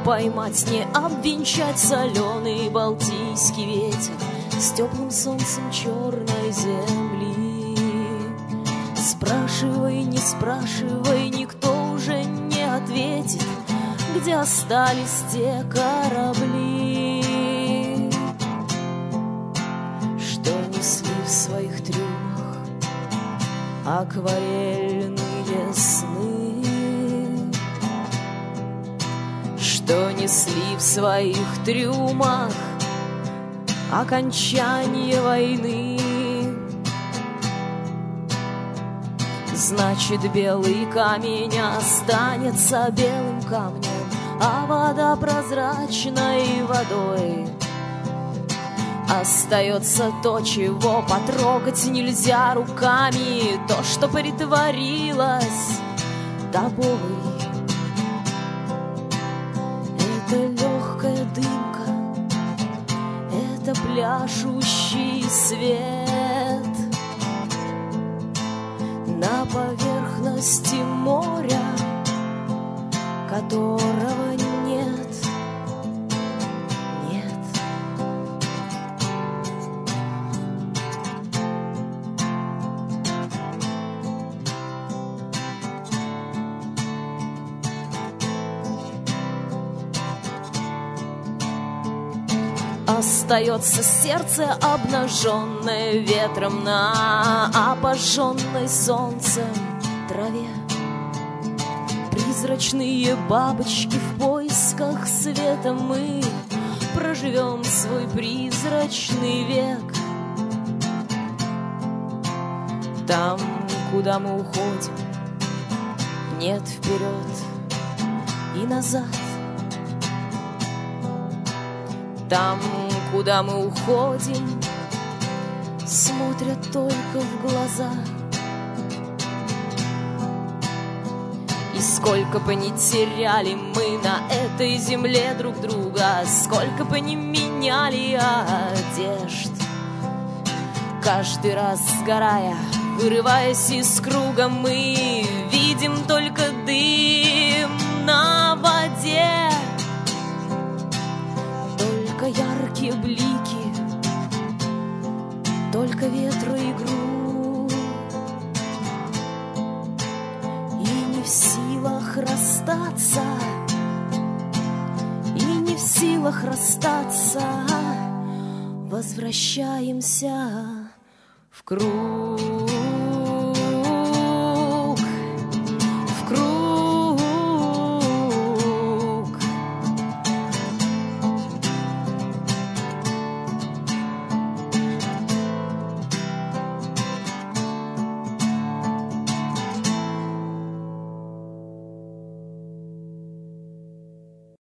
поймать, не обвенчать соленый балтийский ветер с теплым солнцем черной земли. Спрашивай, не спрашивай, никто уже не ответит, где остались те корабли, что несли в своих трюмах акварельные сны, что несли в своих трюмах окончание войны. Значит, белый камень останется белым камнем, а вода прозрачной водой. Остается то, чего потрогать нельзя руками, то, что притворилось тобой. Это легкая дымка, это пляшущий свет на поверхности моря, которого нет, нет. Остается сердце, обнаженное ветром на обожженной солнцем траве. Призрачные бабочки в поисках света, мы проживем свой призрачный век. Там, куда мы уходим, нет вперед и назад. Там, куда мы уходим, смотрят только в глаза. И сколько бы ни теряли мы на этой земле друг друга, сколько бы ни меняли одежд, каждый раз сгорая, вырываясь из круга, мы видим только дым на воде. Только яркие блики, только ветру игру, и не в силах расстаться, и не в силах расстаться, возвращаемся в круг.